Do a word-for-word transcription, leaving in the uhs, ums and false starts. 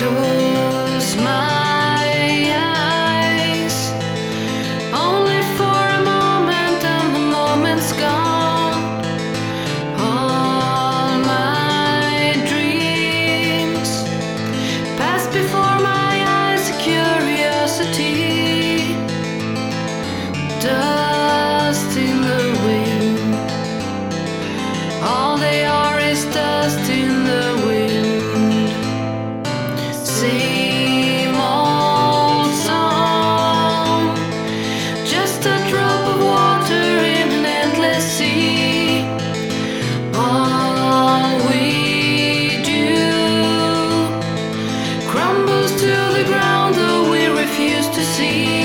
Close my eyes, only for a moment, and the moment's gone. All my dreams pass before my eyes, a curiosity, dust in the wind. All they are is dust in the wind. Same old song, just a drop of water in an endless sea. All we do crumbles to the ground, though we refuse to see.